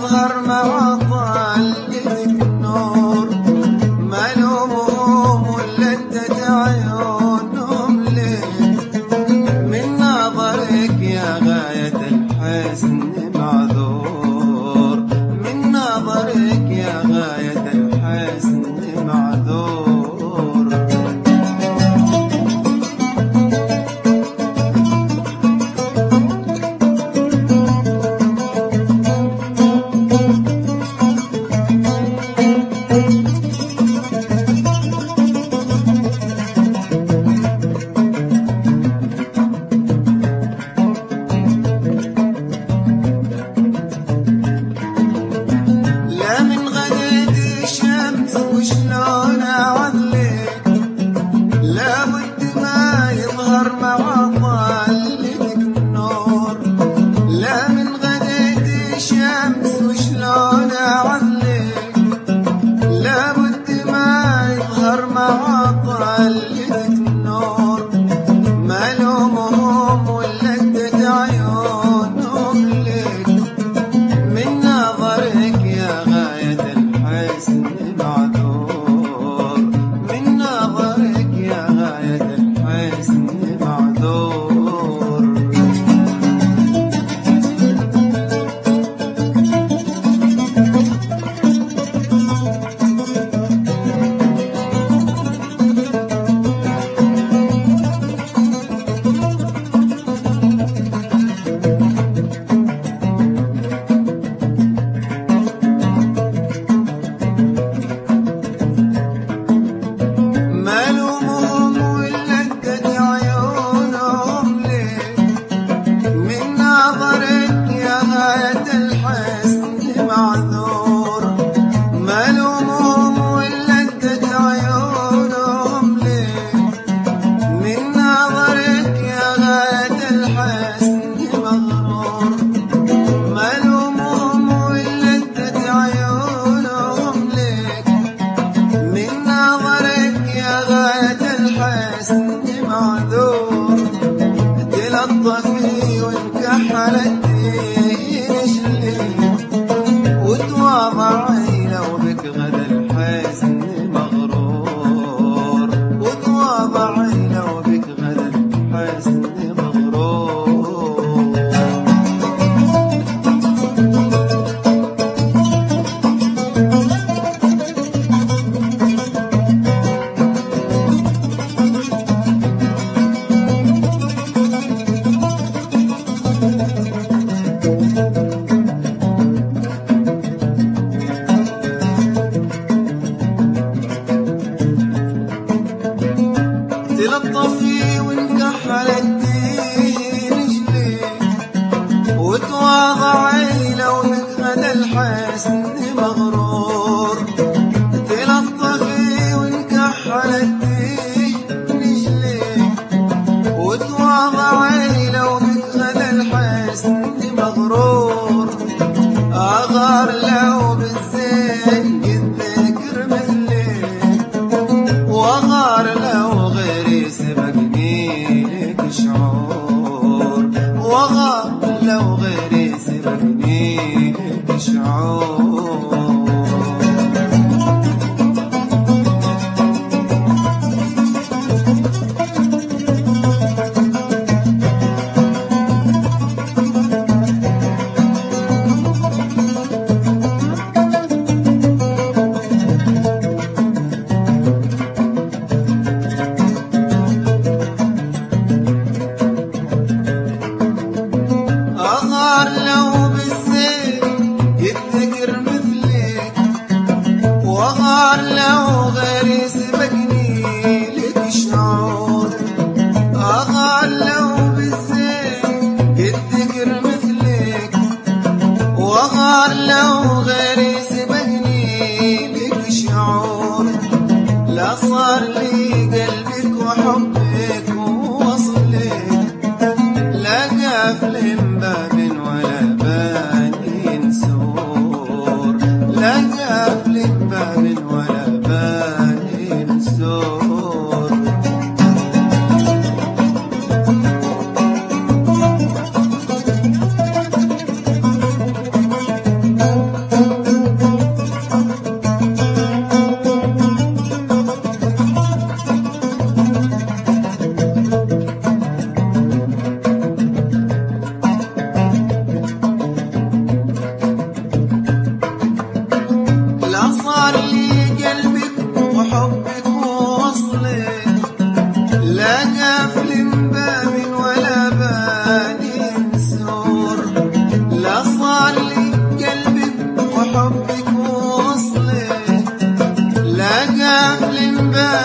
يظهر مع طلتك النور، ملومهم ولدت عيونهم ليه؟ من نظرك يا غاية الحسن معذور، من نظرك يا غاية الحسن معذور. تلطفي وانكحلتي رجلي وتواضعي لو بك غدا الحزن مغرور، وتواضعي لو بك غدا الحزن مغرور. تلطفي وانكحلتي رجلي وتواضعي لو بك غدا الحسن مغرور، تلطفي وانكحلتي رجلي وتواضعي لو بك غدا الحسن مغرور. أغار لو بالزين قد ذكر مثلي، وأغار لو غيري سبقني لك شعور، وأغار لو غيري سبقني لك شعور. أغار لو بالزين يتذكر مثلك، وأغار لو غيري سبقني لك شعور، أغار لو بالزين يتذكر مثلك، وأغار لو غيري سبقني لك شعور. لا صار لي قلبك وحبك ووصلك، لا قافل باب ولا بان سور، لا قافل باب ولا بان سور. حبك ووصلك لا قافل باب